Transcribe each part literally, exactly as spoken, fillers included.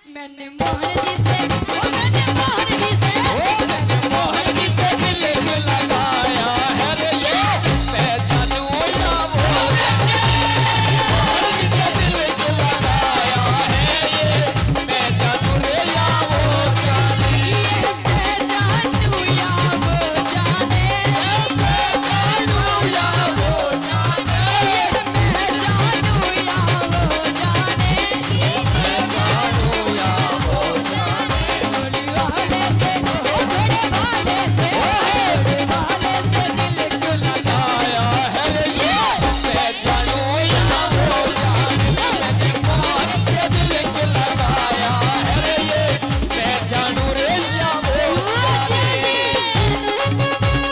मैंने मोहन जी से ओ मैंने मोहन जी से ओ मैंने मोहन जी से दिल लगाया है रे ये मैं जानू या वो मोहन जी से दिल लगाया है ये मैं जानू रे या वो जाने ये मैं जानू या वो जाने मैं जानू या वो जाने ये मैं जानू या वो जाने मैं जानू या वो जाने घोड़ी वाले से ओ घोड़े वाले से घोड़े वाले से दिल क्यों लगा लगाया है रे ये मैं जानू या वो जाने मैंने मोहन से दिल लगाया है रे ये मैं जानू रे या वो जाने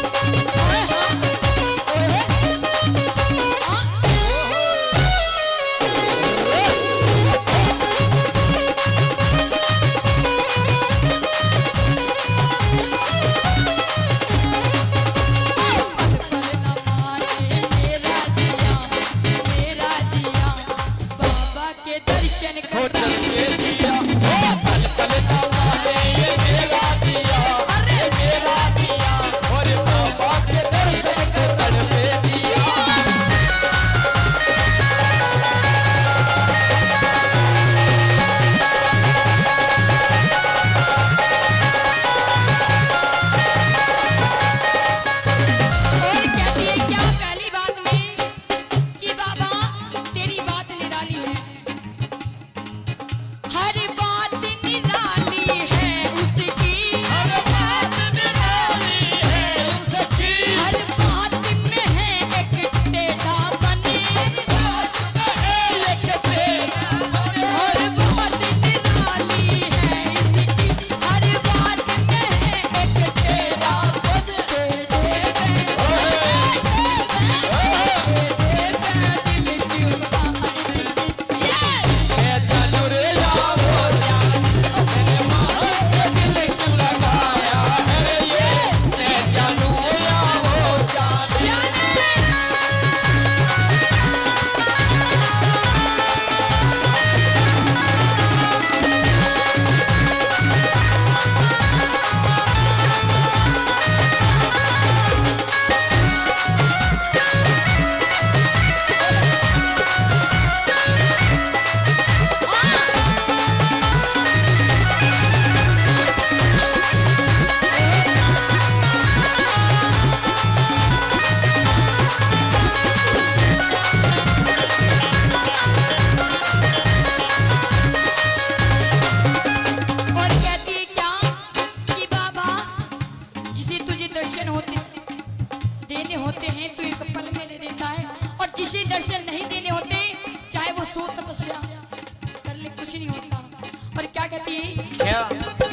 दर्शन होटल कर के दिया ओ पल पल ना माने ये मेरा दिया ये मेरा दिया और बाबा के दर्शन कर तड़पे दिया और कहती है क्या पहली बात में कि बाबा तेरी बात निराली है, हर बात निराली है उसकी, हर बात निराली है उसकी हर बात में है एक टेढ़ा बने, एक तेरा हर बात निराली है इसकी, हर बात में है एक टेढ़ा बने, दिल क्यों मैं जानू रे या वो जाने मैंने मोहन से दिल लगाया है रे ये मैं जानू या वो जाने और कहती है क्या कि बाबा जिसे तुझे दर्शन होते देने होते हैं तो एक पल में दे देता है, और जिसे दर्शन नहीं देने होते चाहे वो सो तपस्या कर ले कुछ नहीं होता। और क्या कहती है क्या